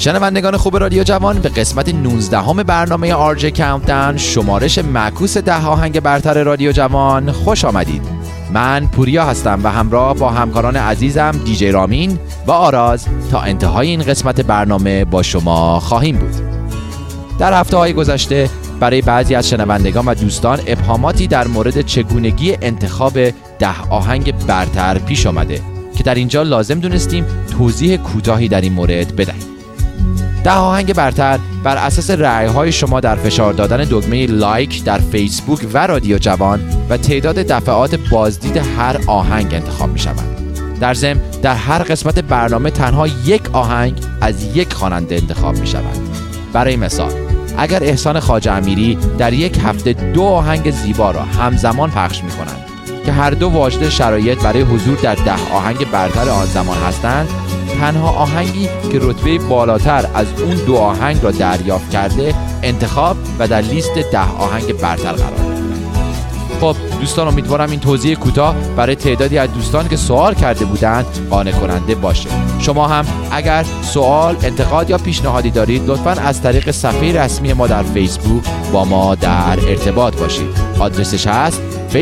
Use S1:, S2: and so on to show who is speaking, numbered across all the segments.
S1: شنوندگان خوب رادیو جوان، به قسمت 19 برنامه RJ Countdown، شمارش معکوس 10 آهنگ برتر رادیو جوان خوش آمدید. من پوریا هستم و همراه با همکاران عزیزم دیجی رامین و آراز تا انتهای این قسمت برنامه با شما خواهیم بود. در هفته‌های گذشته برای بعضی از شنوندگان و دوستان ابهاماتی در مورد چگونگی انتخاب 10 آهنگ برتر پیش آمده که در اینجا لازم دونستیم توضیح کوتاهی در این مورد بدهیم. 10 آهنگ برتر بر اساس رأی‌های شما در فشار دادن دکمه لایک در فیسبوک و رادیو جوان و تعداد دفعات بازدید هر آهنگ انتخاب می‌شوند. در ضمن در هر قسمت برنامه تنها یک آهنگ از یک خواننده انتخاب می‌شود. برای مثال، اگر احسان خواجه امیری در یک هفته 2 آهنگ زیبا را همزمان پخش می‌کنند که هر دو واجد شرایط برای حضور در 10 آهنگ برتر آن زمان هستند، تنها آهنگی که رتبه بالاتر از اون 2 آهنگ را دریافت کرده انتخاب و در لیست 10 آهنگ برتر قرار می‌گیرد. خب دوستان، امیدوارم این توضیح کوتاه برای تعدادی از دوستان که سوال کرده بودند قانع کننده باشه. شما هم اگر سوال، انتقاد یا پیشنهادی دارید لطفاً از طریق صفحه رسمی ما در فیسبوک با ما در ارتباط باشید. آدرسش هست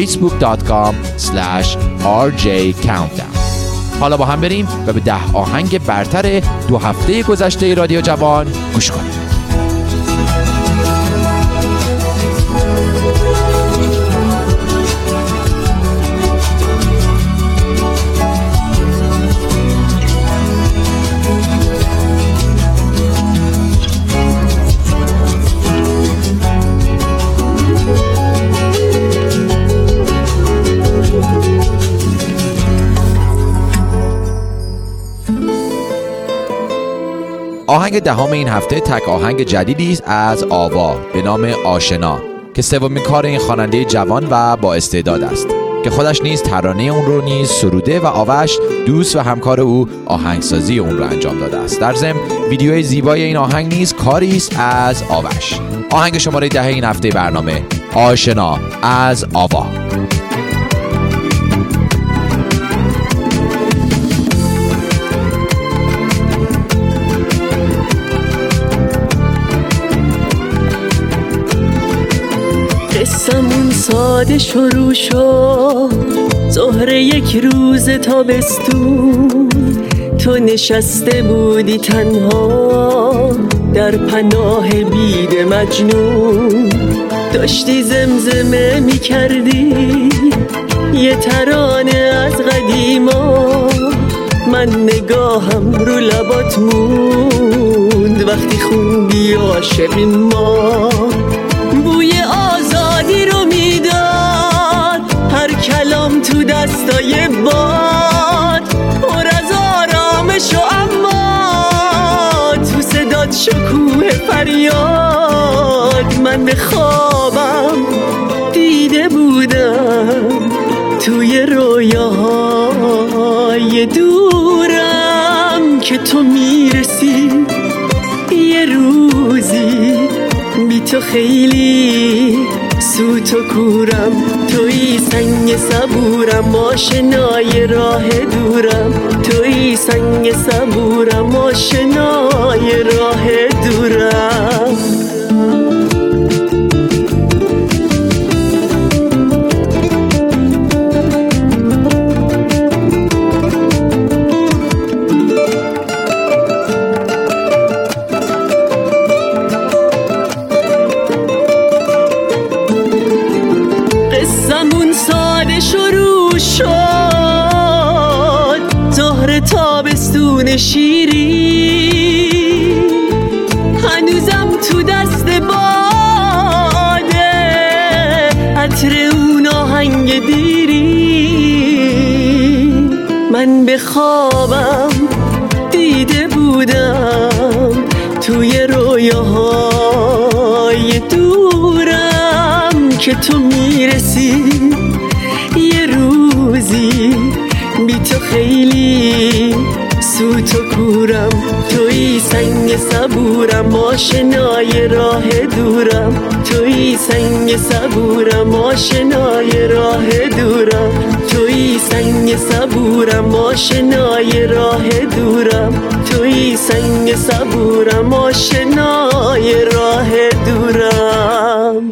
S1: facebook.com/rjcountdown. حالا با هم بریم و به 10 آهنگ برتر 2 هفته گذشته رادیو جوان گوش کنیم. آهنگ 10 این هفته تک آهنگ جدیدی است از آوا به نام آشنا که سومین کار این خواننده جوان و با استعداد است که خودش نیز ترانه اون رو نیز سروده و آوش دوست و همکار او آهنگسازی اون رو انجام داده است. در ضمن ویدیوی زیبای این آهنگ نیز کاری است از آوش. آهنگ شماره 10 این هفته برنامه، آشنا از آوا.
S2: قصمون ساده شروع شد، ظهر یک روز تابستون. تو نشسته بودی تنها در پناه بید مجنون، داشتی زمزمه می کردی یه ترانه از قدیما. من نگاهم رو لبات موند وقتی خوندی عاشقی ما. بوی آزادی رو میداد هر کلام تو دستای باد، پر از آرامش و اما تو صدات شکوه فریاد. من به خوابم دیده بودم توی رویاهای دورم که تو میرسی یه روزی بی تو خیلی سوت و کورم. توی سنگ صبورم، آشنای راه دورم. توی سنگ صبورم، آشنای راه دورم. تابستون شیری هنوزم تو دست باده، عطر اون آهنگ دیری. من به خوابم دیده بودم توی رویاهای دورم که تو میرسی یه روزی بی تو خیلی سوت و کورم. توی سنگ صبورم، آشنای راه دورم. توی سنگ صبورم، آشنای راه دورم. توی سنگ صبورم، آشنای راه دورم. توی سنگ که صبورم آشنای راه دورم.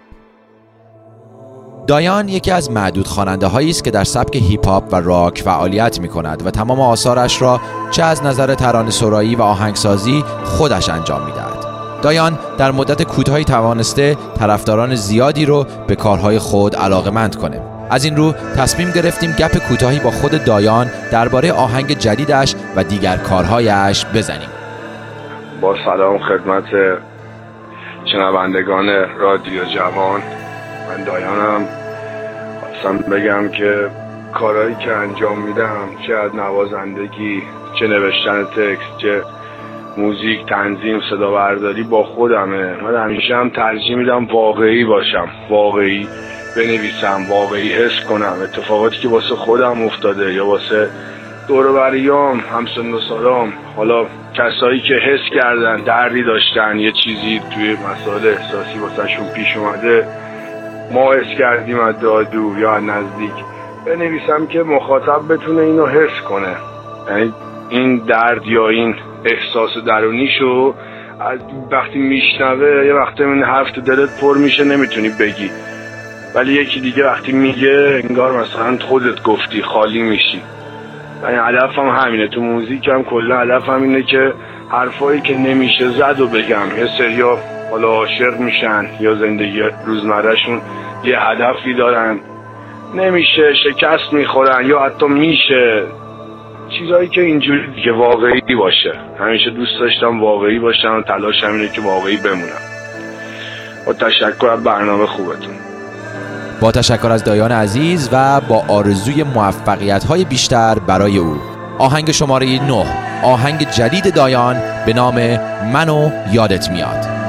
S1: دایان یکی از معدود خواننده هایی است که در سبک هیپ هاپ و راک فعالیت می کند و تمام آثارش را چه از نظر ترانه‌سرایی و آهنگسازی خودش انجام می دهد. دایان در مدت کوتاهی توانسته طرفداران زیادی رو به کارهای خود علاقه‌مند کنه. از این رو تصمیم گرفتیم گپ کوتاهی با خود دایان درباره آهنگ جدیدش و دیگر کارهایش بزنیم.
S3: با سلام خدمت شنوندگان رادیو جوان، من دایانم. خواستم بگم که کارهایی که انجام میدم، چه از نوازندگی، چه نوشتن تکست، چه موزیک، تنظیم، صدا برداری، با خودمه. من همیشه هم ترجیح میدم واقعی باشم، واقعی بنویسم، واقعی حس کنم اتفاقاتی که واسه خودم افتاده یا واسه دور و بریام، همسن و سالام، حالا کسایی که حس کردن، دردی داشتن، یه چیزی توی مسائل احساسی واسهشون پیش اومده، ما حس کردیم از دادو یا از نزدیک، بنویسم که مخاطب بتونه اینو حس کنه. یعنی این درد یا این احساس درونیشو از وقتی میشنوه، یه وقتی این حرف تو دلت پر میشه نمیتونی بگی، ولی یکی دیگه وقتی میگه انگار مثلا خودت گفتی، خالی میشی. یعنی هدفم همینه، تو موزیک هم کلا هدفم اینه که حرفایی که نمیشه زد و بگم. یه سریا حالا عاشق میشن یا زندگی روزمرهشون یه هدفی دارن، نمیشه، شکست میخورن یا حتی میشه، چیزایی که اینجوری دیگه واقعی باشه. همیشه دوست داشتم واقعی باشم و تلاشم اینه که واقعی بمونم. با تشکر از برنامه خوبتون.
S1: با تشکر از دایان عزیز و با آرزوی موفقیت‌های بیشتر برای او. آهنگ شماره 9، آهنگ جدید دایان به نام منو یادت میاد.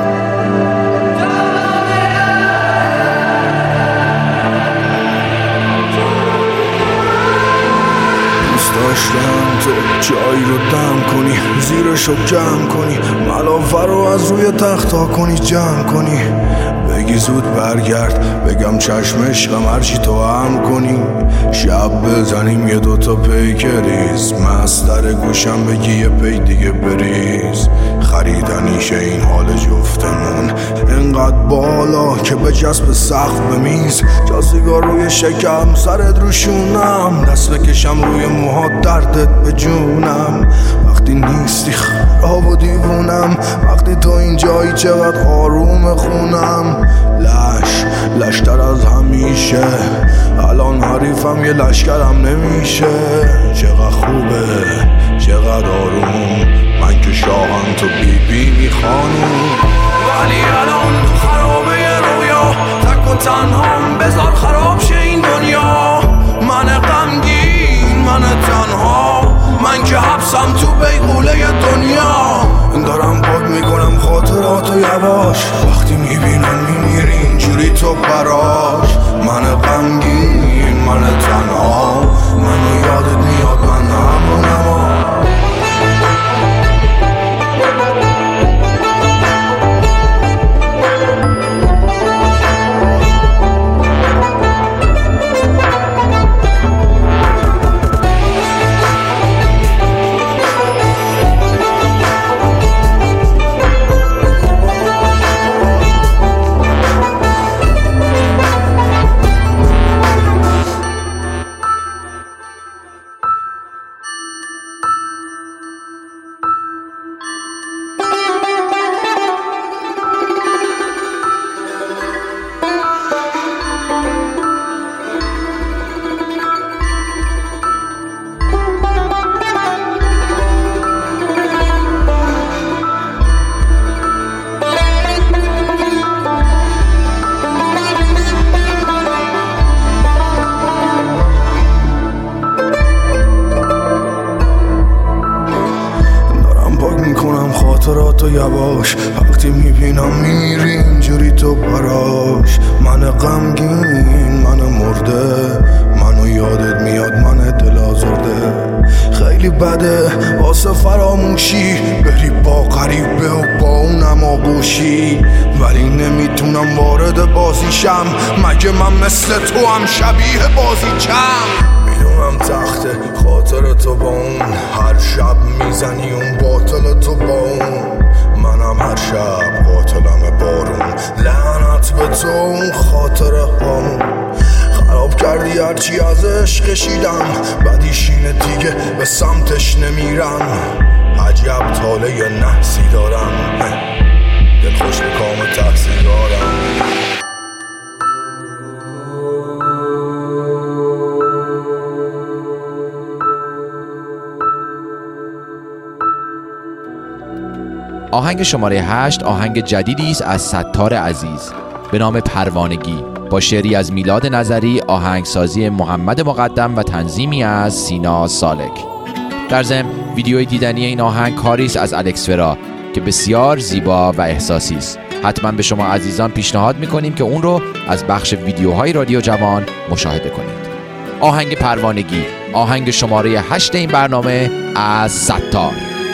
S4: داشتم تو جایی رو دم کنی، زیرشو جمع کنی، ملافه رو از روی تختا کنی، جمع کنی، بگی زود برگرد، بگم چشم عشقم هرچی تو هم کنی، شب بزنیم یه دوتا پیکریز، مستر گوشم بگی یه پی دیگه بریز، خریدنیشه این حال جفتمون انقدر بالا که به جسب سقف بمیز، جا سیگار روی شکم، سرت رو شونم، دست بکشم روی موها، دردت به جونم، وقتی نیستی خراب و دیوونم، وقتی تو اینجایی چقدر آروم خونم، لشتر از همیشه، الان حریفم یه لشکرم نمیشه، چقدر خوبه، چقدر آروم، من که شاهم تو بی خانوم، ولی الان خرابه یه رویا، تک و تنهام، بذار خراب شه این دنیا، من غمگین، من تنها، من که حبسم تو بیغوله دنیا، دارم پاک میکنم خاطراتو یواش، وقتی میبینم میمیری اینجوری تو براش، من غمگین، من تنها، منو یادت میاد، من همونم. خاطراتو یواش، وقتی میبینم میمیری اینجوری تو براش، من غمگین، من مرده، منو یادت میاد، من دل آزرده، خیلی بده واسه فراموشی بری با غریبه و با اونم آغوشی، ولی نمیتونم وارد بازیشم، مگه من مثل تو هم شبیه بازیچم، میدونم تخته خاطر تو با اون هر شب میزنی اون باطل تو با اون، منم هر شب قاتلم بارون. لعنت به تو اون خاطره هامون، خراب کردی هرچی ازش کشیدم، بدیشینه دیگه به سمتش نمیرم. عجب تاله نحسی دارم، دل خوش به کام تحصیل دارم.
S1: آهنگ شماره 8 آهنگ جدیدی است از ستار عزیز به نام پروانگی با شعری از میلاد نظری، آهنگسازی محمد مقدم و تنظیمی از سینا سالک. در ضمن ویدیوی دیدنی این آهنگ کاری است از الکس فرا که بسیار زیبا و احساسی است. حتما به شما عزیزان پیشنهاد میکنیم که اون رو از بخش ویدیوهای رادیو جوان مشاهده کنید. آهنگ پروانگی، آهنگ شماره 8 این برنامه از ستار.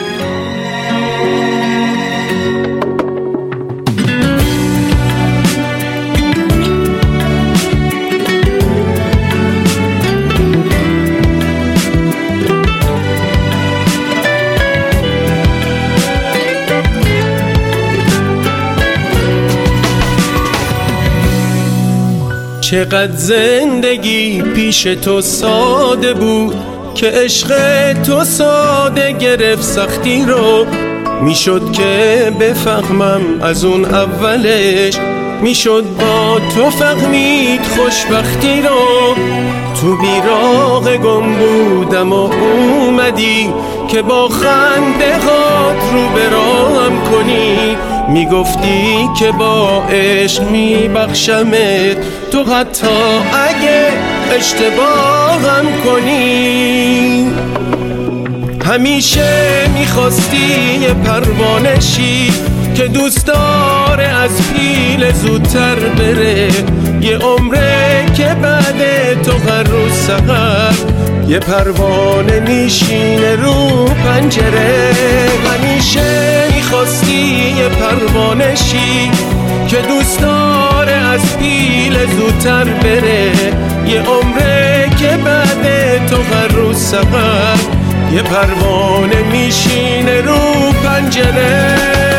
S2: چقدر زندگی پیش تو ساده بود که عشق تو ساده گرفت سختی رو. میشد که بفهمم از اون اولش، میشد با تو فهمید خوشبختی رو. تو بیراق گم بودم و اومدی که با خنده هات رو براهم کنی. میگفتی که با عشق میبخشمت، تو حتی اگه اشتباهم کنی. همیشه میخواستی یه پروانه شی که دوست داره از پیل زودتر بره. یه عمره که بعد تو هر روز سحر یه پروانه میشینه رو پنجره. همیشه میخواستی یه پروانه شی که دوست داره از پیل زودتر بره. یه عمره که بعد تو هر روز سحر یه پروانه میشینه رو پنجره.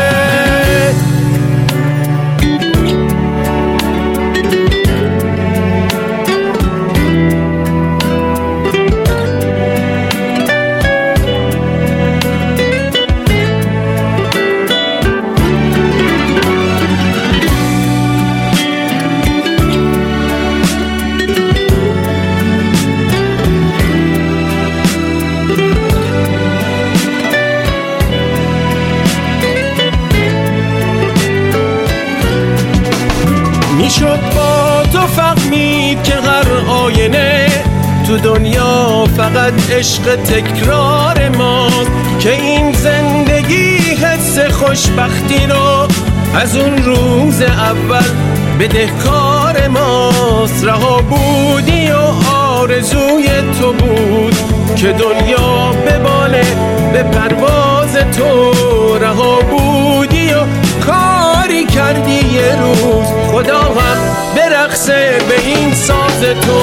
S2: میشد با تو فهمید که هر آینه تو دنیا فقط عشق تکرار ماست، که این زندگی حس خوشبختی رو از اون روز اول بدهکار ماست. رها بودی و آرزوی تو بود که دنیا بباله به پرواز تو. رها بودی و کاری کردی یه روز خدا هم برقصه به این ساز تو.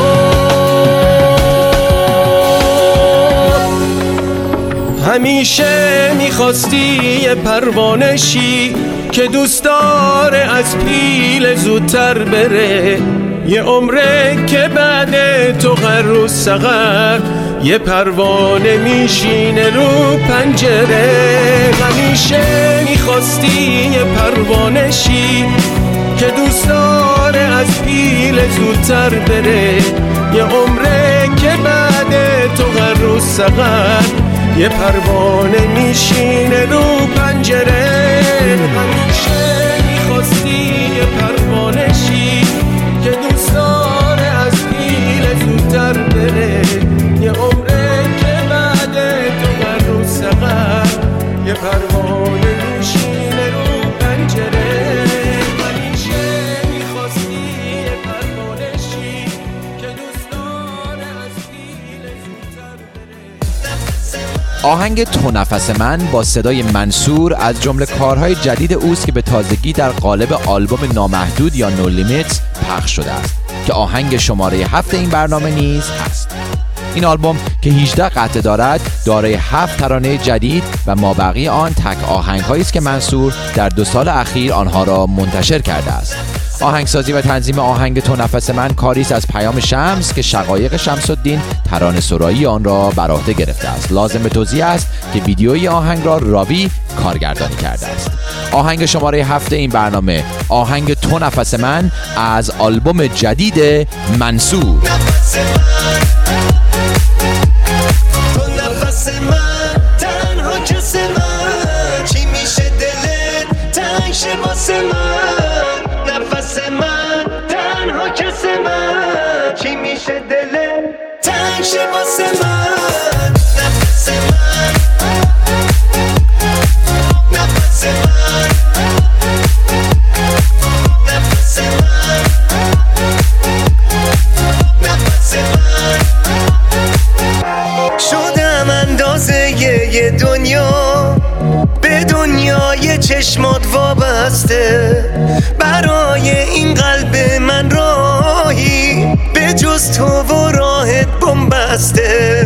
S2: همیشه میخواستی یه پروانه شی که دوست داره از پیل زودتر بره. یه عمره که بعد تو هر روز سحر یه پروانه میشینه رو پنجره. همیشه میخواستی یه پروانه شی که دوست داره از پیل زودتر بره. یه عمره که بعد تو هر روز سحر یه پروانه میشینه رو پنجره. همیشه میخواستی یه پروانه شی که دوست داره از پیل زودتر بره. یه عمره که بعد تو هر روز سحر یه پروانه میشینه رو پنجره. همیشه میخواستی یه پروانه شی که دوست داره از پیل زودتر بره.
S1: آهنگ تو نفس من با صدای منصور از جمله کارهای جدید اوست که به تازگی در قالب آلبوم نامحدود یا نو لیمیتس پخش شده است که آهنگ شماره 7 این برنامه نیز هست. این آلبوم که 18 قطعه دارد دارای 7 ترانه جدید و مابقی آن تک آهنگ‌هایی است که منصور در 2 سال اخیر آنها را منتشر کرده است. آهنگسازی و تنظیم آهنگ تو نفس من کاری است از پیام شمس که شقایق شمس الدین ترانه سرایی آن را بر عهده گرفته است. لازم به توضیح است که ویدیوی آهنگ را راوی کارگردانی کرده است. آهنگ شماره 7 این برنامه، آهنگ تو نفس من از آلبوم جدید منصور.
S2: شدم اندازه یه دنیا به دنیای چشمات وابسته، برای این قلب من راهی به جز تو و راهت بنبسته.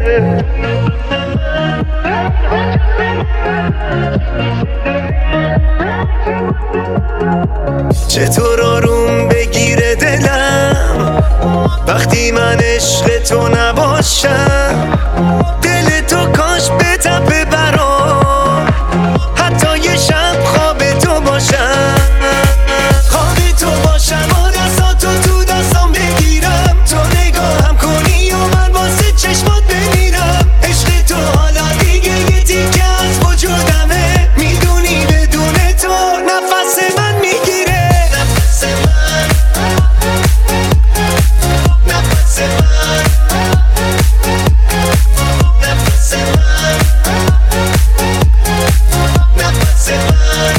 S2: چطور آروم بگیره دلم وقتی من عشق تو نباشم، دل تو کاش بتپه برام، حتی یه شب خواب تو باشم، خواب تو باشم و دستاتو تو دستام بگیرم، تو نگاهم کنی و من واسه چشمات بمیرم، عشق تو حالا دیگه یه تیکه از وجودمه، میدونی بدون تو نفس من میگیره. نفس من، نفس من، نفس من، نفس من.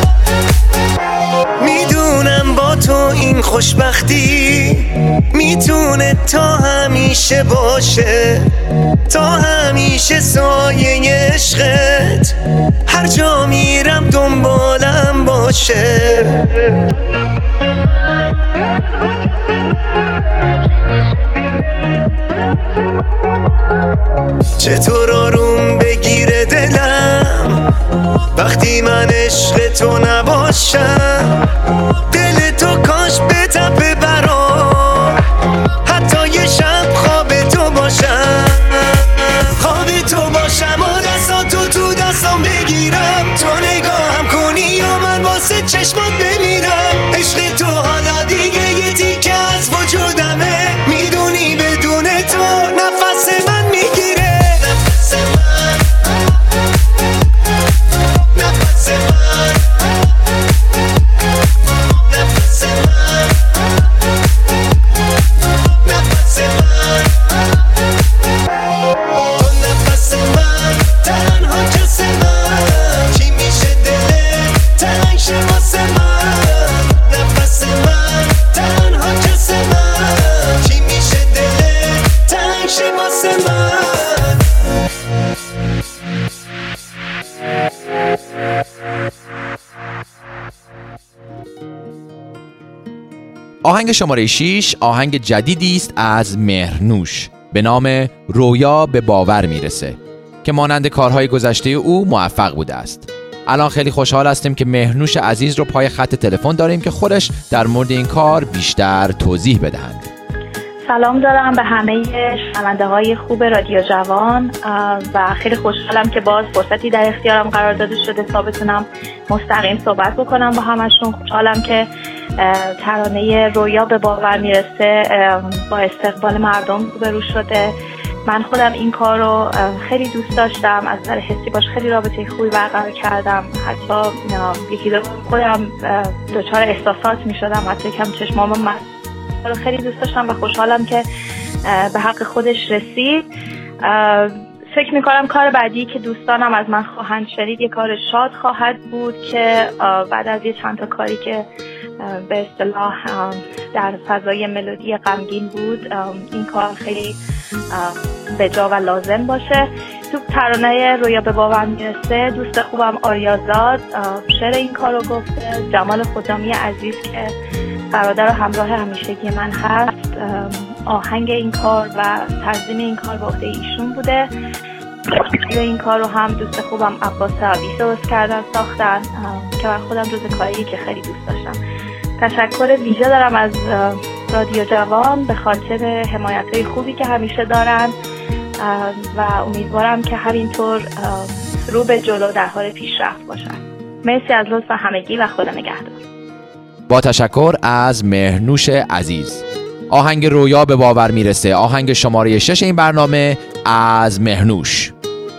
S2: میدونم با تو این خوشبختی میتونه تا همیشه باشه، تا همیشه سایه عشقت هر جا میرم دنبالم باشه. چطور آروم بگیره دلم وقتی من عشق تو نباشم، دل تو کاش بتپه برام، حتی یه شب خواب تو باشم، خواب تو باشم و دستاتو تو دستام بگیرم، تو نگاهم کنی و من واسه چشمات بمیرم، عشق تو حالا دیگه یه تیکه از وجودمه، میدونی بدون تو نفس من میگیره. نفس من، نفس من، نفس من، نفس من، تو نفس من، تنها کس من، چی میشه دلت تنگ شه واسه من، نفس من، تنها کس من، چی میشه دلت تنگ شه واسه من.
S1: آهنگ شماره 6 آهنگ جدیدی است از مهرنوش به نام رویا به باور میرسه که مانند کارهای گذشته او موفق بوده است. الان خیلی خوشحال هستیم که مهرنوش عزیز رو پای خط تلفن داریم که خودش در مورد این کار بیشتر توضیح بدهند.
S5: سلام دارم به همه شنونده‌های خوب رادیو جوان و خیلی خوشحالم که باز فرصتی در اختیارم قرار داده شده تا بتونم مستقیم صحبت بکنم با همشون. خوشحالم که ترانه رویا به باور میرسه با استقبال مردم روبرو شده. من خودم این کار رو خیلی دوست داشتم، از نظر حسی باش خیلی رابطه خوبی برقرار کردم، حتی یکی دو خودم دچار احساسات می شدم، حتی کم چشمام من رو خیلی دوست داشتم و خوشحالم که به حق خودش رسید. فکر میکنم کار بعدی که دوستانم از من خواهند شنید یه کار شاد خواهد بود که بعد از یه چند تا کاری که به اصطلاح در فضای ملودی غمگین بود این کار خیلی به جا و لازم باشه. تو ترانه رویا به باور میرسه دوست خوبم آریازاد شعر این کار رو گفته، جمال خدامی عزیز که برادر و همراه همیشگی من هست آهنگ این کار و تنظیم این کار به عهده ایشون بوده. این کار رو هم دوست خوبم عباس عبیس درست کردن ساختن که من خودم جز کاریه که خیلی دوست داشتم. تشکر ویژه دارم از رادیو جوان به خاطر حمایت‌های خوبی که همیشه دارن و امیدوارم که همینطور رو به جلو در حال پیشرفت باشن. مرسی از لطف همگی و خدا نگهدار.
S1: با تشکر از مهرنوش عزیز. آهنگ رویا به باور میرسه، آهنگ شماره 6 این برنامه از مهرنوش.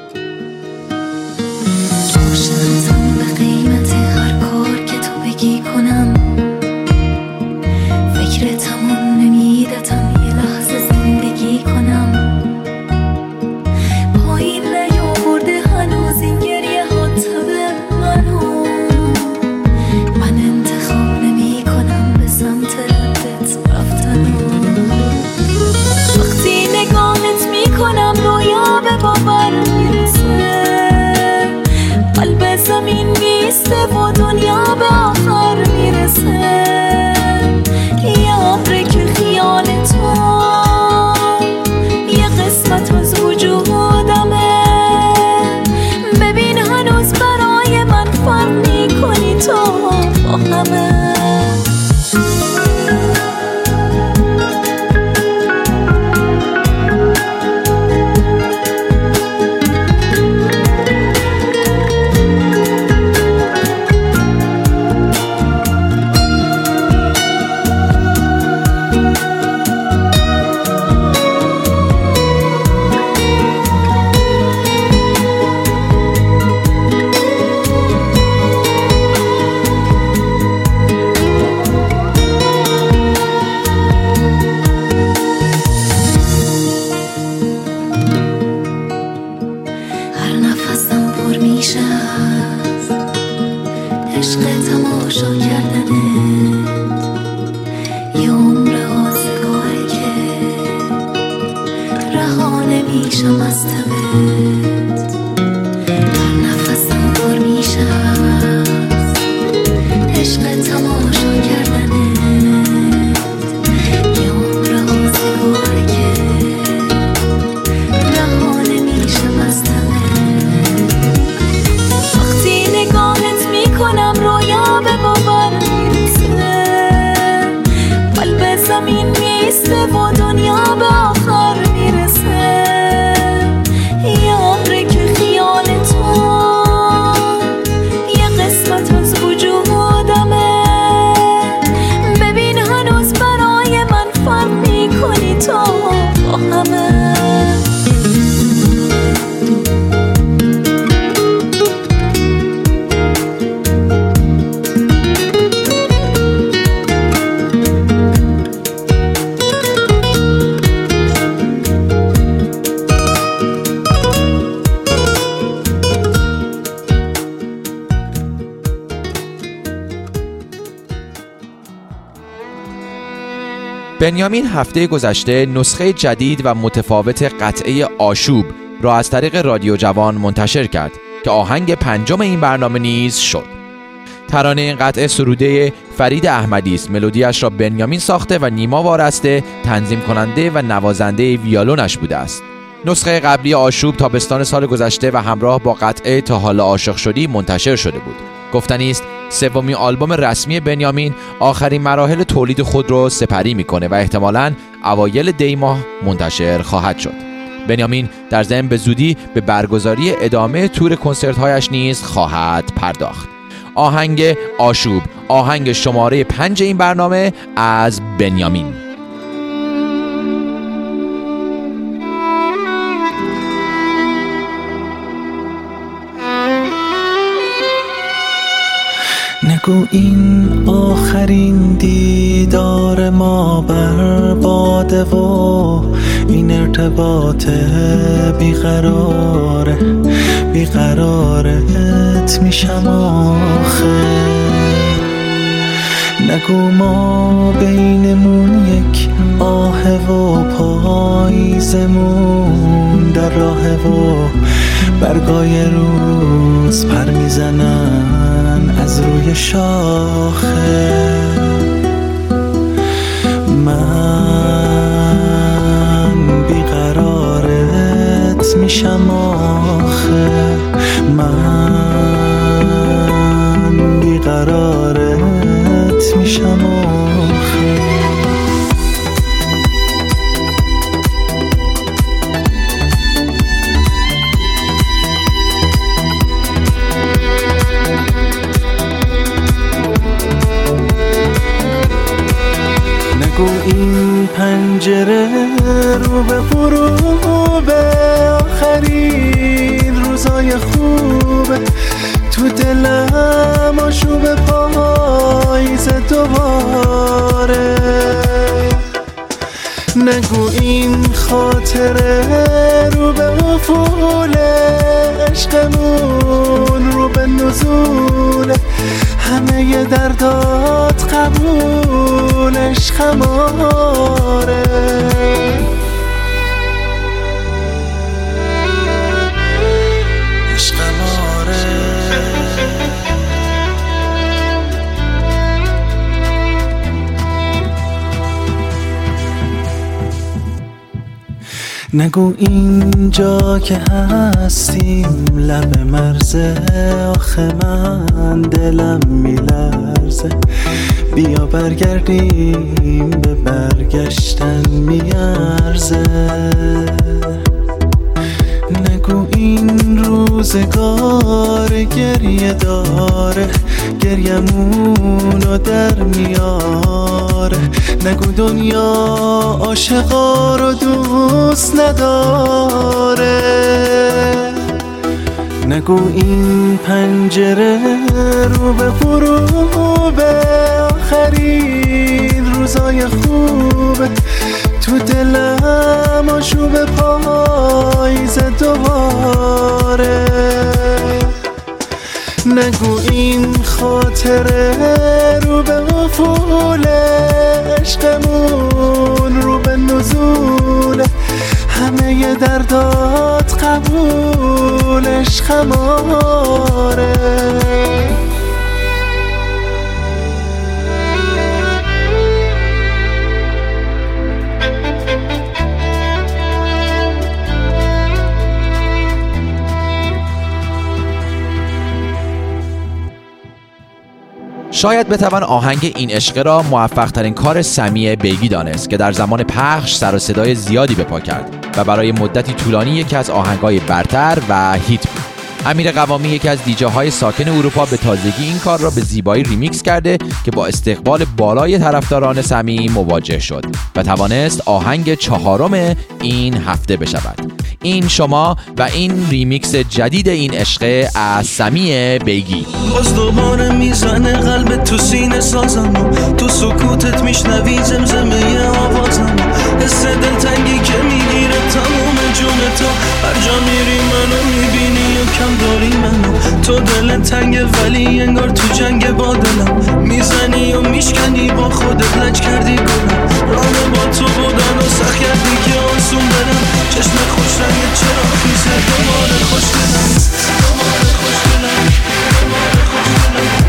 S6: و دنیا به آخر میرسه، یه عمره که خیال تو یه قسمت از وجودمه. ببین هنوز برای من فرق میکنی تو با همه. و دنیا به آخر میرسه، یه عمره که خیال تو یه قسمت از وجودمه. ببین هنوز برای من فرق میکنی تو با همه.
S1: بنیامین هفته گذشته نسخه جدید و متفاوت قطعه آشوب را از طریق رادیو جوان منتشر کرد که آهنگ 5 این برنامه نیز شد. ترانه این قطعه سروده فرید احمدی است. ملودیش را بنیامین ساخته و نیما وارسته تنظیم کننده و نوازنده ویولونش بوده است. نسخه قبلی آشوب تابستان سال گذشته و همراه با قطعه تا حالا عاشق شدی منتشر شده بود. گفتنی است سومین آلبوم رسمی بنیامین آخرین مراحل تولید خود را سپری میکنه و احتمالاً اوایل دی ماه منتشر خواهد شد. بنیامین در ضمن به زودی به برگزاری ادامه تور کنسرت‌هایش نیز خواهد پرداخت. آهنگ آشوب، آهنگ شماره 5 این برنامه از بنیامین.
S7: نگو این آخرین دیدار ما برباده و این ارتباط بیقرارت میشم آخه. نگو ما بینمون یک آه و پاییزمون در راه و برگای روز پر میزنن از روی شاخه. من میشم آخه، من بیقرارت میشم آخه. نگو این پنجره رو به غروب آخرین روزای خوبه، تو دلم آشوب پاییز دوباره. نگو این خاطره رو به افول عشقمون رو به نزول، همه دردات قبولش خماره. عشق ماره. نگو اینجا که هستیم لب مرزه، آخه من دلم میلرزه. بیا برگردیم به برگشتن میارزه. نگو این روزگار گریه داره، گریمونو در میاره. نگو دنیا عاشقا رو دوست نداره. نگو این پنجره رو به غروب آخرین روزای خوبه، تو دلم آشوب پاییز دوباره. نگو این خاطره رو به افول عشقمون رو به نزول، همه دردات قبولش خماره.
S1: شاید بتوان آهنگ این عشق را موفق ترین کار سمی بیگی دانست که در زمان پخش سر و صدای زیادی به پا کرد و برای مدتی طولانی یکی از آهنگ‌های برتر و هیت بود. امیر قوامی یکی از دیجاهای ساکن اروپا به تازگی این کار را به زیبایی ریمیکس کرده که با استقبال بالای طرفداران سمی مواجه شد و توانست آهنگ 4 این هفته بشود. این شما و این ریمیکس جدید این عشق از سمی بیگی.
S8: باز دوباره میزنه قلب تو سینه سازم، تو سکوتت میشنوی زمزمه آوازم، حس دلتنگی که میگیره تموم جون تو، هر جا میری منو میبینی و کم داری منو. تو دل تنگه ولی انگار تو جنگ با دلم، میزنی و میشکنی با خودت لج کردی گلم. راه با تو بودن و سخت کردی که آسون برم، چشم خوش رنگ چرا خیزه دوباره خوش دلم، دوباره خوش دلم، دوباره خوش دلم.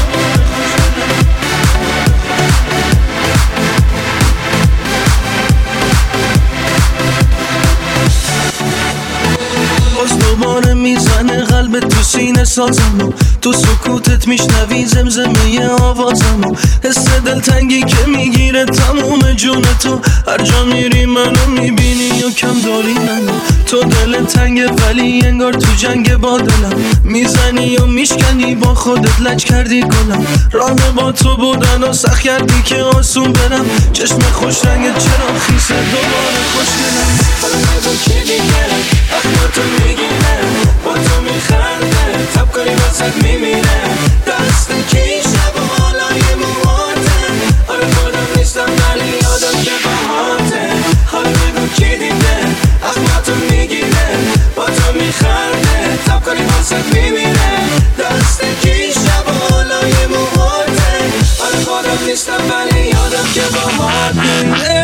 S8: باز دوباره میزنه قلب تو سینه سازم، تو سکوتت میشنوی زمزمه آوازم، حس دلتنگی که میگیره تموم جون تو، هر جا میری منو میبینی و کم داری منو. تو دل تنگه ولی انگار تو جنگ با دلم، میزنی و میشکنی با خودت لج کردی گلم. راه با تو بودن و سخت کردی که آسون برم، چشم خوش رنگت چرا خیسه دوباره خوش دلم. حالا با کی دیگرم اخماتو میگیره، با تو میخنده تب کاری واسد میمیره، دست کی شب و حالای مواتن، آره خودم نیستم ولی یادم که باهاته. حالا بگو کی دیده اخماتو میگیره، با تو میخنده تب کاری واسد میمیره، دست کی شب و حالای مواتن، آره خودم نیستم ولی یادم که باهاته.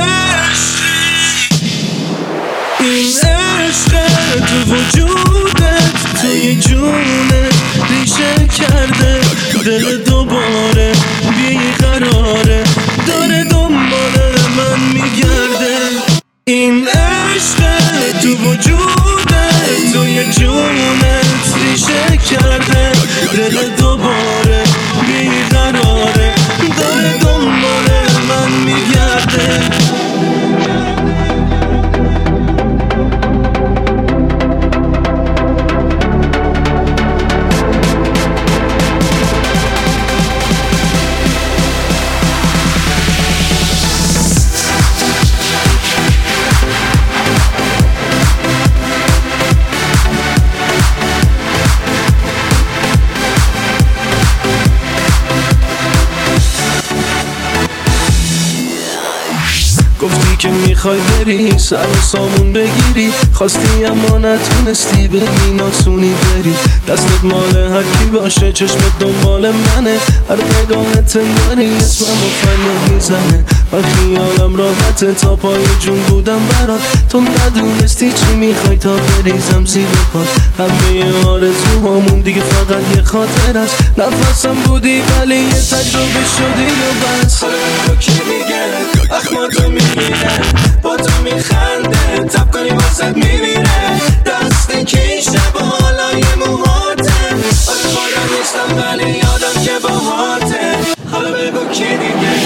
S8: این عشق تو وجودت توی جونه ریشه کرده، دل دوباره بیقراره داره دنبال من میگرده. این عشق تو وجودت کرده دل دوباره بیقراره داره دنبال من میگرده گفتی که میخوای بری سر و سامون بگیری خواستی اما نتونستی بگی ناسونی بری دستت مال هر کی باشه چشمت دنبال منه هر نگاهت انگاری اسممو فریاد میزنه و خیالم راحته تا پای جون بودم برات تو ندونستی چی میخوای تا بریزم زیر پات همه آرزوهامون دیگه فقط یه خاطر است نفسم بودی ولی یه تجربه شدی و بس حالا کی میگه اخماتو میگیره با تو میخنده تب کنی واسد میمیره دست کیش با حالای موهاته آره خودم نیستم ولی یادم که باهاته حالا بگو کی دیگه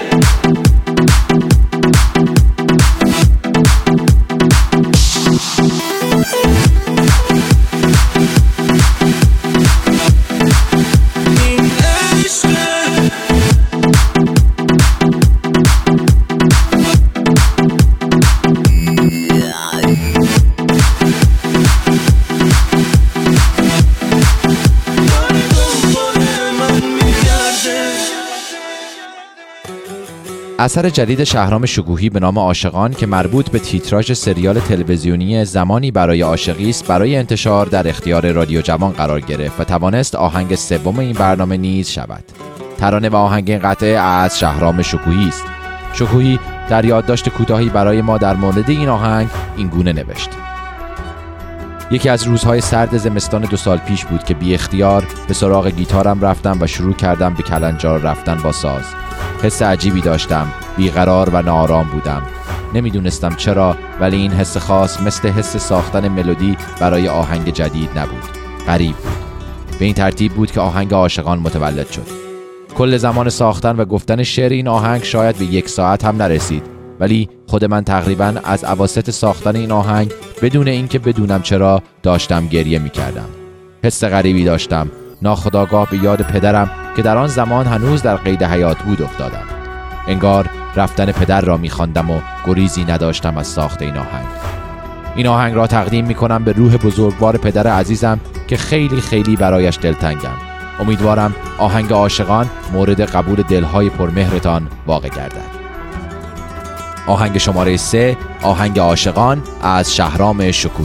S1: اثر جدید شهرام شکوهی به نام عاشقان که مربوط به تیتراژ سریال تلویزیونی زمانی برای عاشقی است برای انتشار در اختیار رادیو جوان قرار گرفت و توانست آهنگ سوم این برنامه نیز شود. ترانه و آهنگ این قطعه از شهرام شکوهی است. شکوهی در یادداشت کوتاهی برای ما در مورد این آهنگ این گونه نوشت: یکی از روزهای سرد زمستان 2 سال پیش بود که بی اختیار به سراغ گیتارم رفتم و شروع کردم به کلنجار رفتن با ساز. حس عجیبی داشتم، بیقرار و ناآرام بودم. نمیدونستم چرا، ولی این حس خاص مثل حس ساختن ملودی برای آهنگ جدید نبود. غریب بود. به این ترتیب بود که آهنگ عاشقان متولد شد. کل زمان ساختن و گفتن شعر این آهنگ شاید به 1 ساعت هم نرسید، ولی خود من تقریباً از اواسط ساختن این آهنگ بدون اینکه بدونم چرا داشتم گریه می‌کردم. حس غریبی داشتم. ناخودآگاه به یاد پدرم که در آن زمان هنوز در قید حیات بود افتادم. انگار رفتن پدر را می‌خواندم و گریزی نداشتم از ساخت این آهنگ. این آهنگ را تقدیم می‌کنم به روح بزرگوار پدر عزیزم که خیلی خیلی برایش دلتنگم. امیدوارم آهنگ عاشقان مورد قبول دلهای پرمهرتان واقع گردد. آهنگ شماره 3، آهنگ عاشقان از شهرام شکوهی.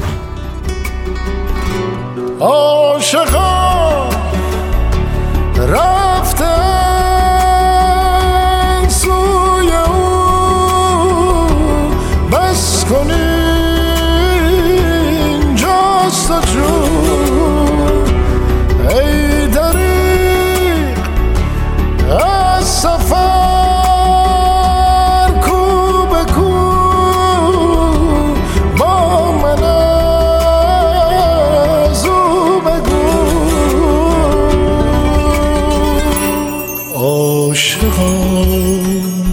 S4: عاشقان رفتن سوی او بس کنین جاست و جون ای دریق از سفر کو به کو با من از او بگو عاشقان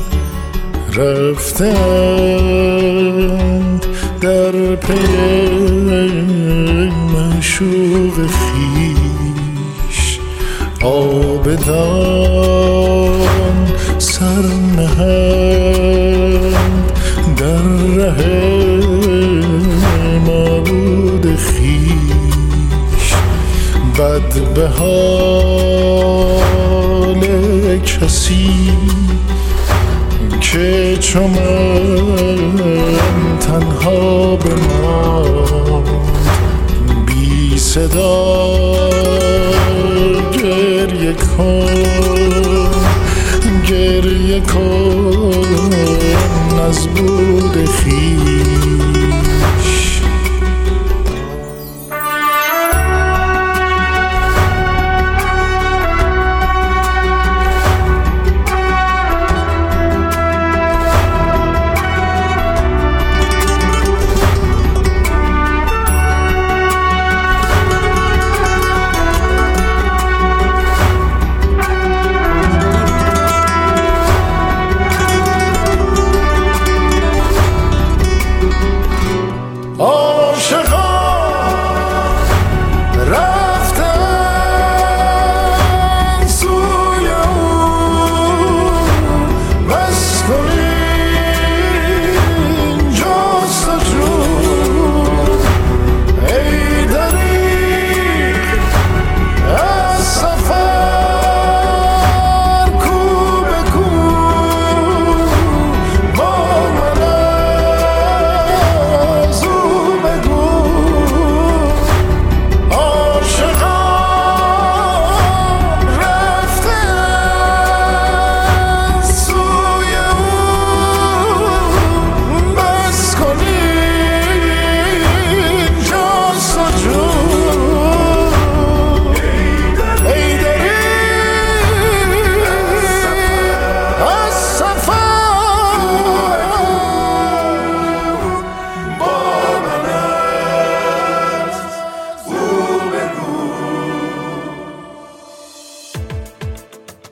S4: رفتند در پی معشوق خویش آبدان سر نهند در ره معبود خویش بد به حال کسی که چو من تنها بماند بی صدا گریه کن از بود خویش.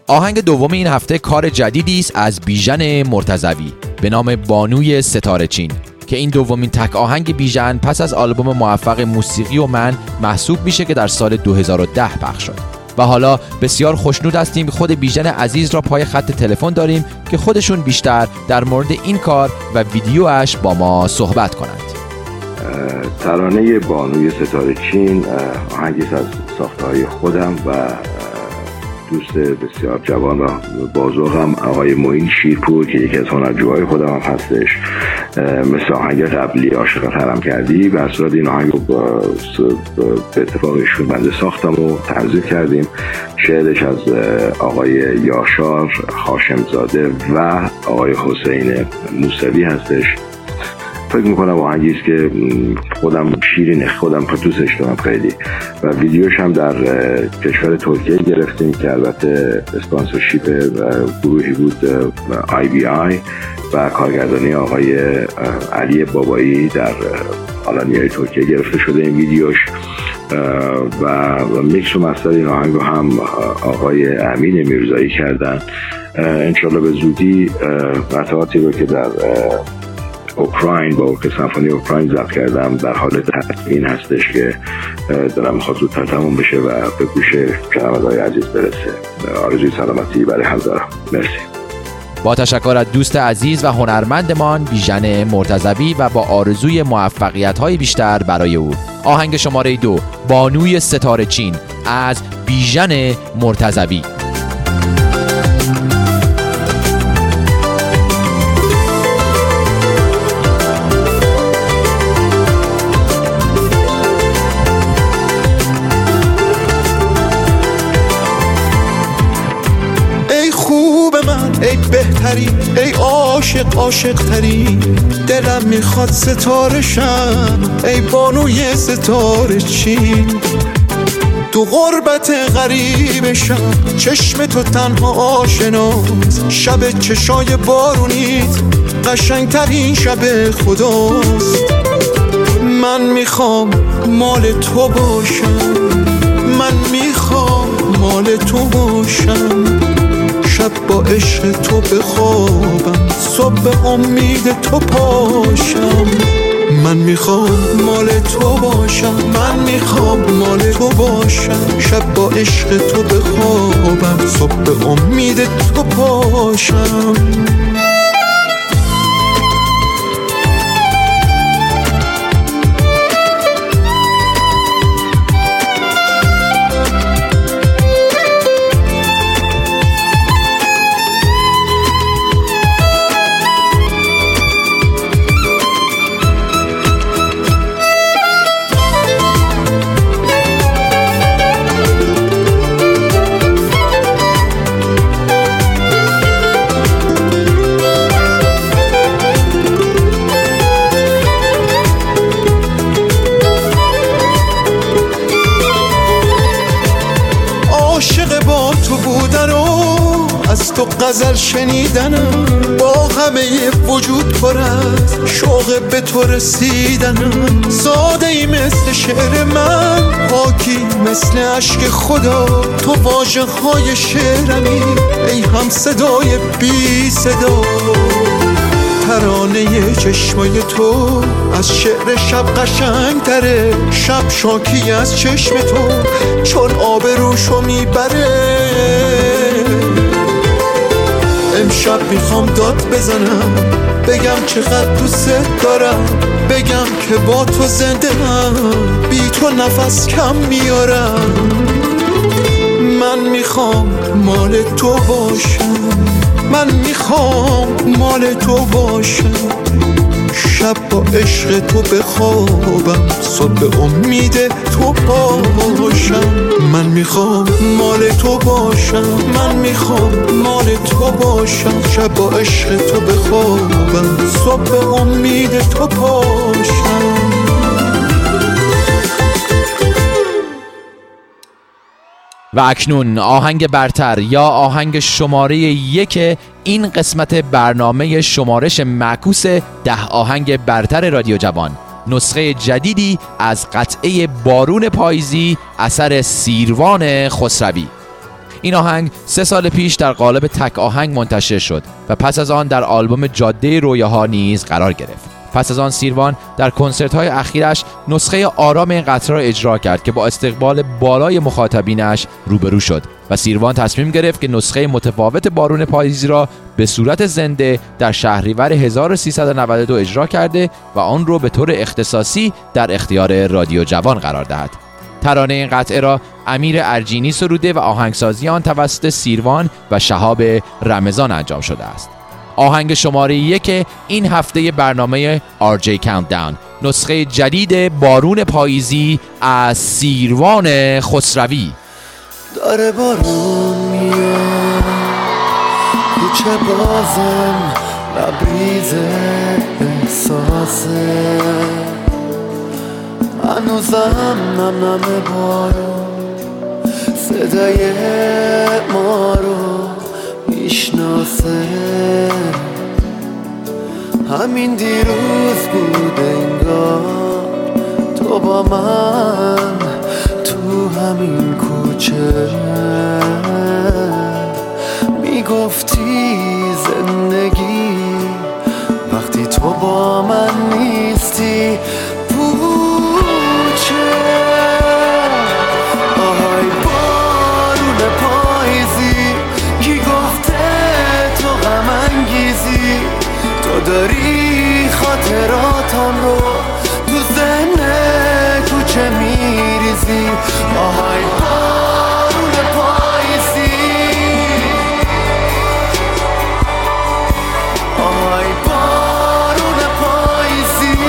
S1: آهنگ دوم این هفته کار جدیدی است از بیژن مرتضوی به نام بانوی ستاره چین که این دومین تک آهنگ بیژن پس از آلبوم موفق موسیقی و من محسوب میشه که در سال 2010 پخش شد. و حالا بسیار خوشنود هستیم خود بیژن عزیز را پای خط تلفن داریم که خودشون بیشتر در مورد این کار و ویدیوش با ما صحبت کنند.
S3: ترانه بانوی ستاره چین آهنگی از ساخته‌های خودم و دوست بسیار جوان و بازوقم آقای معین شیرپور که یکی از هنرجوهای خودم هم هستش. مثل آهنگ قبلی عاشق ترم کردی و اصلا این آهنگ رو به اتفاق ایشون بنده ساختم و تنظیم کردیم. شعرش از آقای یاشار هاشمزاده و آقای حسین موسوی هستش. فکر میکنم آهنگی است که خودم دوستش دارم خیلی و ویدیوش هم در کشور ترکیه گرفتیم که البته اسپانسرشیپ گروهی بود IBI و کارگردانی آقای علی بابایی در آلانیای ترکیه گرفته شده این ویدیوش و میکس و مستر این آهنگ رو هم آقای امین میرزایی کردن. انشالله به زودی قطعاتی رو که در اوکراین با ارکستر سمفونی اوکراین ضبط کردم در حال تدوین هستش که دارم میخواد زودتر تموم بشه و به گوش شنونده‌های عزیز برسه. آرزوی سلامتی برای هم دارم. مرسی.
S1: با تشکر از دوست عزیز و هنرمندمان بیژن مرتضوی و با آرزوی موفقیت‌های بیشتر برای او. آهنگ شماره 2 بانوی ستاره چین از بیژن مرتضوی.
S7: ای بهتری ای عاشق تری دلم میخواد ستاره شم ای بانوی ستاره چین تو غربت غریبشم چشم تو تنها آشناست شب چشای بارونیت قشنگترین شب خداست من میخوام مال تو باشم من میخوام مال تو باشم شب با عشق تو بخوابم صبح به امید تو پاشم من میخوام مال تو باشم من میخوام مال تو باشم شب با عشق تو بخوابم صبح به امید تو پاشم تو غزل شنیدنم با همه وجود پر از شوق به تو رسیدنم ساده ای مثل شعر من پاکی مثل عشق خدا تو واژه های شعرمی ای هم صدای بی صدا ترانه چشمای تو از شعر شب قشنگ تره شب شاکی از چشم تو چون آب روشو میبره امشب میخوام داد بزنم بگم چقدر دوست دارم بگم که با تو زنده هم بی تو نفس کم میارم من میخوام مال تو باشم من میخوام مال تو باشم شب با عشق تو بخوابم صبح امید تو پاشم من میخوام مال تو باشم من میخوام مال تو باشم شب با عشق تو بخوابم صبح امید تو پاشم
S1: و اکنون آهنگ برتر یا آهنگ شماره 1 این قسمت برنامه شمارش معکوس 10 آهنگ برتر رادیو جوان، نسخه جدیدی از قطعه بارون پاییزی اثر سیروان خسروی. این آهنگ 3 سال پیش در قالب تک آهنگ منتشر شد و پس از آن در آلبوم جاده رویاها نیز قرار گرفت. پس از آن سیروان در کنسرت‌های اخیرش نسخه آرام این قطعه را اجرا کرد که با استقبال بالای مخاطبینش روبرو شد و سیروان تصمیم گرفت که نسخه متفاوت بارون پاییزی را به صورت زنده در شهریور 1392 اجرا کرده و آن را به طور اختصاصی در اختیار رادیو جوان قرار دهد. ترانه این قطعه را امیر ارجینی سروده و آهنگسازی آن توسط سیروان و شهاب رمضان انجام شده است. آهنگ شماره 1 این هفته برنامه RJ Countdown، نسخه جدید بارون پاییزی از سیروان خسروی.
S7: داره بارون میاد، کوچه بازم لبریز احساسه، هنوزم نم نم بارون صدای ما رو میشناسه. همین دیروز بود انگار تو با من تو همین کوچه میگفتی زندگی وقتی تو با من نیستی پوچه. آهای بارون پاییزی کی گفته تو غم انگیزی، تو داری خاطراتم رو تو ذهن کوچه میریزی. آهای بارون پاییزی، آهای بارون پاییزی.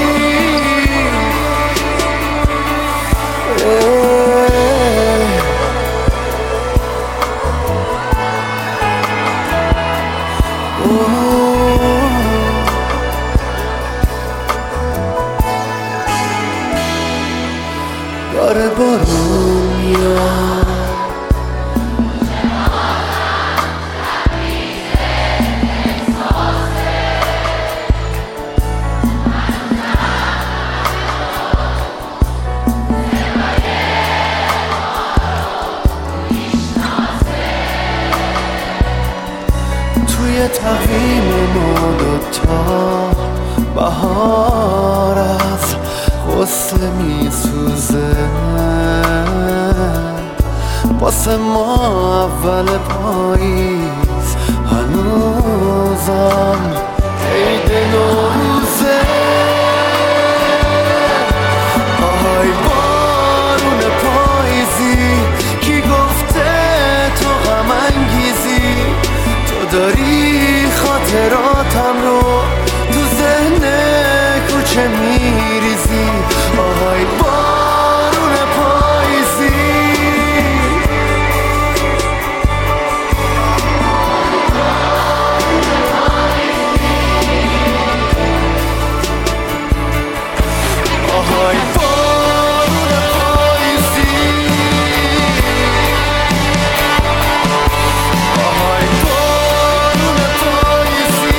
S7: داره بارون میاد، توی تقویم ما دوتا بهار از غصه میسوزه، واسه ما اول پاییز هنوزم عید نوروزه. آهای بارون پاییزی کی گفته تو غم انگیزی، تو داری خاطراتم رو تو ذهن کوچه میریزی. آهای بارون پاییزی، آهای بارون پاییزی، آهای بارون پاییزی،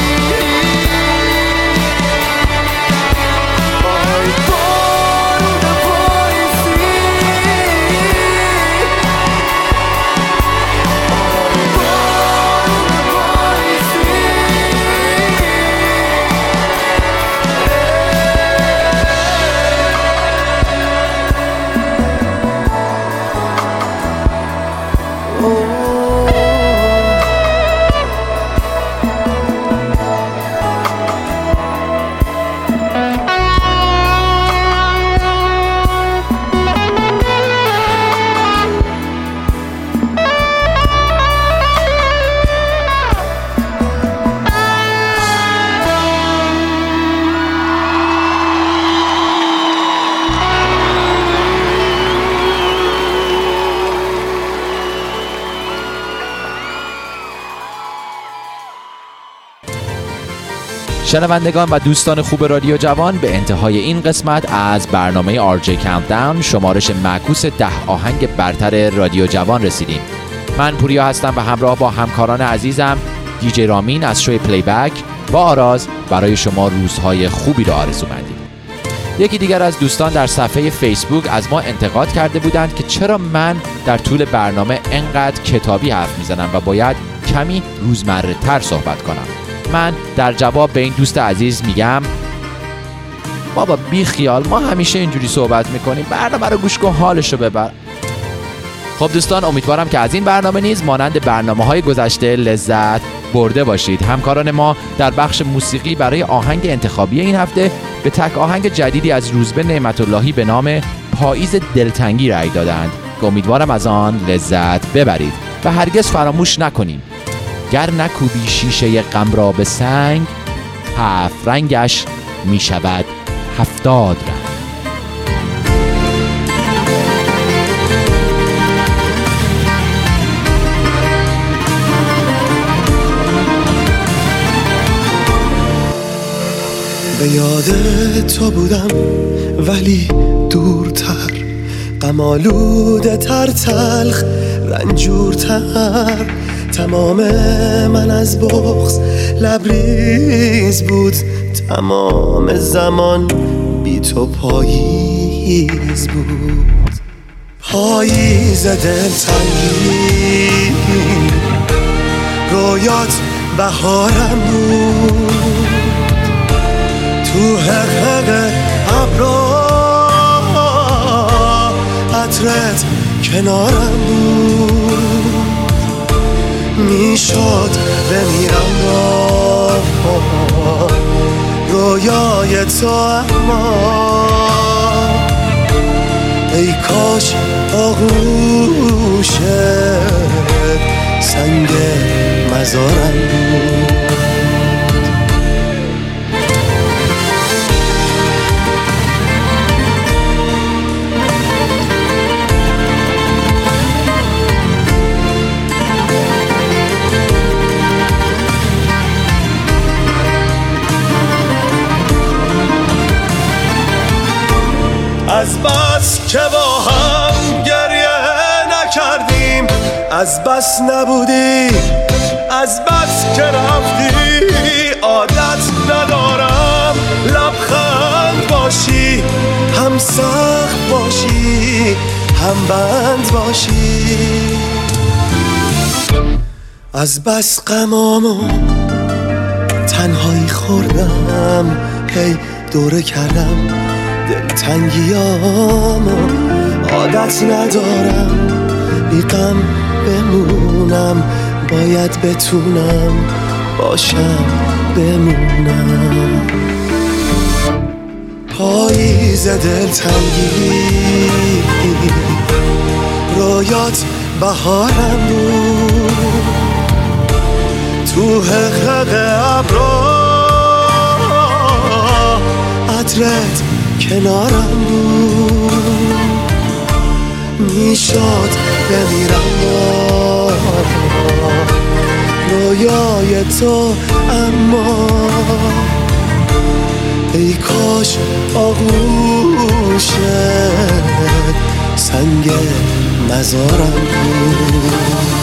S7: آهای بارون پاییزی، آهای بارون پاییزی.
S1: شنوندگان و دوستان خوب رادیو جوان، به انتهای این قسمت از برنامه RJ Countdown شمارش معکوس 10 آهنگ برتر رادیو جوان رسیدیم. من پوریا هستم و همراه با همکاران عزیزم دیجی رامین از شوی پلی بک و آراز برای شما روزهای خوبی را آرزو مندیم. یکی دیگر از دوستان در صفحه فیسبوک از ما انتقاد کرده بودند که چرا من در طول برنامه انقدر کتابی حرف میزنم و باید کمی روزمره تر صحبت کنم. من در جواب به این دوست عزیز میگم بابا بی خیال، ما همیشه اینجوری صحبت میکنیم، برنامه رو گوش کن، حالشو ببر. خب دوستان، امیدوارم که از این برنامه نیز مانند برنامه‌های گذشته لذت برده باشید. همکاران ما در بخش موسیقی برای آهنگ انتخابی این هفته به تک آهنگ جدیدی از روزبه نعمت اللهی به نام پاییز دلتنگی رأی دادند که امیدوارم از آن لذت ببرید و هرگز فراموش نکنیم گر نکوبی شیشه غم را به سنگ، 7 رنگش می شود 70 رنگ.
S8: به یاد تو بودم ولی دورتر، غم آلوده تر، تلخ رنجورتر. تمام من از بغض لبریز بود، تمام زمان بی تو پاییز بود. پاییز دلتنگی رویات بهارم بود، تو حقق ابرا عطرت کنارم بود. میشد بمیرم رویای تو، اما ای کاش آغوشت سنگ مزارم بود. از بس که با هم گریه نکردیم، از بس نبودی، از بس که رفتی. عادت ندارم لبخند باشی، هم سخت باشی، هم بند باشی. از بس غمامو تنهایی خوردم، هی دوره کردم دلتنگیامو. عادت ندارم بی غم بمونم، باید بتونم باشم بمونم. پاییز دلتنگی رویات بهارم بود، تو حقق ابرا عطرت کنارم بود. میشد بمیرم رویای تو، اما ای کاش آغوشت سنگ مزارم بود.